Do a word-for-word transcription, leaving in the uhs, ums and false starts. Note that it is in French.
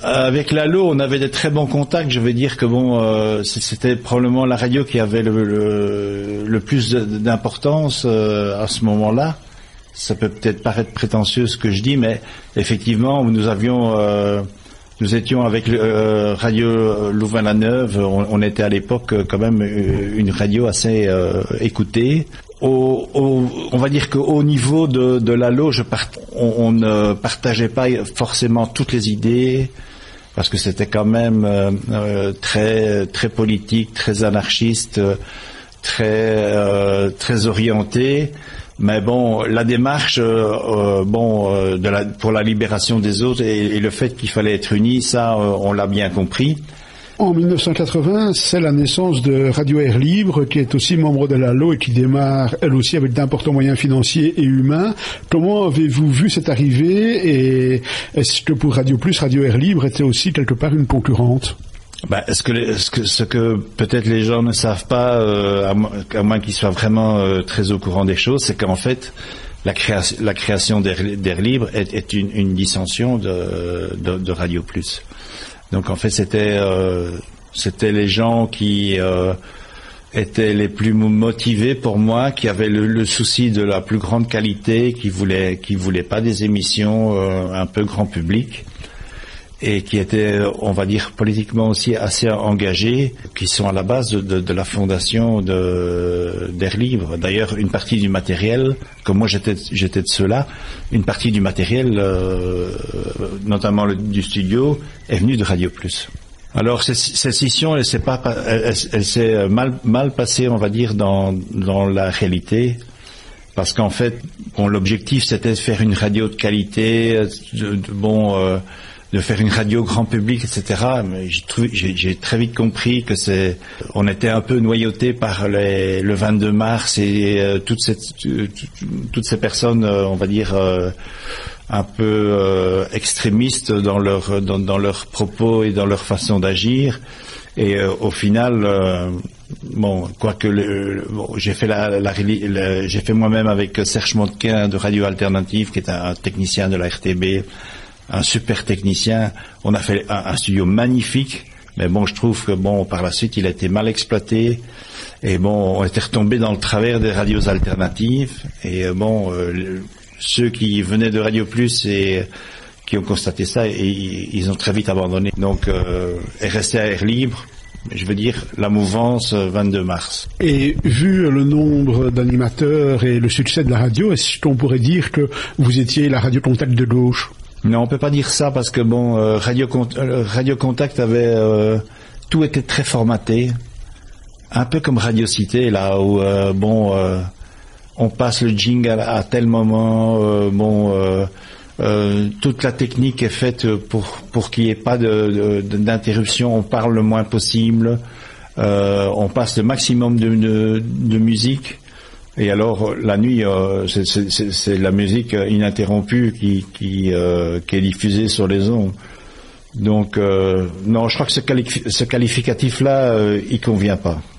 avec l'Allo, on avait des très bons contacts. Je vais dire que bon, euh, c'était probablement la radio qui avait le, le, le plus d'importance euh, à ce moment-là. Ça peut peut-être paraître prétentieux ce que je dis, mais effectivement, nous avions, euh, nous étions avec euh, Radio Louvain-la-Neuve. On, on était à l'époque quand même une radio assez euh, écoutée. Au, au, on va dire qu'au niveau de, de l'Allo, je part, on, on ne partageait pas forcément toutes les idées, parce que c'était quand même euh, euh, très très politique, très anarchiste, très euh, très orienté. Mais bon, la démarche, euh, bon, euh, de la, pour la libération des autres et, et le fait qu'il fallait être unis, ça, euh, on l'a bien compris. En mille neuf cent quatre-vingts, c'est la naissance de Radio Air Libre, qui est aussi membre de l'Allo et qui démarre, elle aussi, avec d'importants moyens financiers et humains. Comment avez-vous vu cette arrivée et est-ce que pour Radio Plus, Radio Air Libre était aussi quelque part une concurrente? Ben, ce que, ce que, ce que peut-être les gens ne savent pas, euh, à, mo- à moins qu'ils soient vraiment euh, très au courant des choses, c'est qu'en fait, la création, la création d'Air, d'Air Libre est, est une, une dissension de, de, de Radio Plus. Donc en fait, c'était euh, c'était les gens qui euh, étaient les plus motivés pour moi, qui avaient le, le souci de la plus grande qualité, qui voulaient qui voulaient pas des émissions euh, un peu grand public et qui étaient, on va dire, politiquement aussi assez engagés, qui sont à la base de, de, de la fondation de d'Air Libre. D'ailleurs, une partie du matériel, comme moi j'étais j'étais de ceux-là, une partie du matériel, euh, notamment le, du studio, est venue de Radio Plus. Alors cette, cette scission, elle s'est pas, elle, elle, elle s'est mal mal passée, on va dire, dans dans la réalité. Parce qu'en fait, bon, l'objectif c'était de faire une radio de qualité, de, de bon. Euh, de faire une radio grand public, et cetera. Mais j'ai, trouvé, j'ai, j'ai très vite compris que c'est, on était un peu noyauté par les, le vingt-deux mars et euh, toutes, cette, euh, toutes ces personnes, euh, on va dire, euh, un peu euh, extrémistes dans leur dans, dans leurs propos et dans leur façon d'agir. Et euh, au final, euh, bon, quoique le, le, bon, j'ai fait la, la, la j'ai fait moi-même avec Serge Montquin de Radio Alternative, qui est un, un technicien de la R T B. Un super technicien. On a fait un, un studio magnifique, mais bon, je trouve que bon, par la suite, il a été mal exploité. Et bon, on était retombé dans le travers des radios alternatives. Et bon, euh, ceux qui venaient de Radio Plus et qui ont constaté ça, et, ils ont très vite abandonné. Donc, euh, est resté à Air Libre. Je veux dire, la mouvance vingt-deux mars. Et vu le nombre d'animateurs et le succès de la radio, est-ce qu'on pourrait dire que vous étiez la radio contact de gauche? Non, on peut pas dire ça parce que bon, euh, Radio, euh, Radio Contact avait euh, tout était très formaté, un peu comme Radio Cité là où euh, bon, euh, on passe le jingle à, à tel moment, euh, bon, euh, euh, toute la technique est faite pour pour qu'il n'y ait pas de, de, d'interruption, on parle le moins possible, euh, on passe le maximum de, de, de musique. Et alors la nuit, euh, c'est, c'est, c'est la musique ininterrompue qui, qui, euh, qui est diffusée sur les ondes. Donc euh, non, je crois que ce, qualif- ce qualificatif-là, euh, il convient pas.